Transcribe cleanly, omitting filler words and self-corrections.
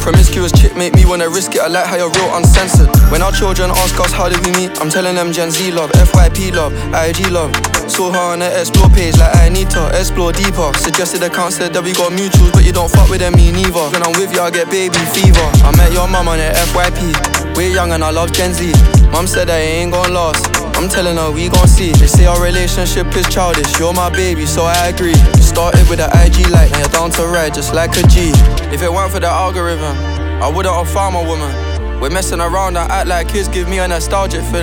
Promiscuous chick make me wanna risk it. I like how you're real uncensored. When our children ask us how did we meet, I'm telling them Gen Z love, FYP love, IG love. Saw her on the explore page like I need to explore deeper. Suggested account said that we got mutuals, but you don't fuck with them, me neither. When I'm with you I get baby fever. I met your mum on the FYP. We're young and I love Gen Z. Mum said that it ain't gon' last. I'm telling her we gon' see. They say our relationship is childish. You're my baby, so I agree. You started with an IG light, now you're down to ride just like a G. If it weren't for the algorithm, I wouldn't have found my woman. We're messing around and act like kids, give me a nostalgic feeling.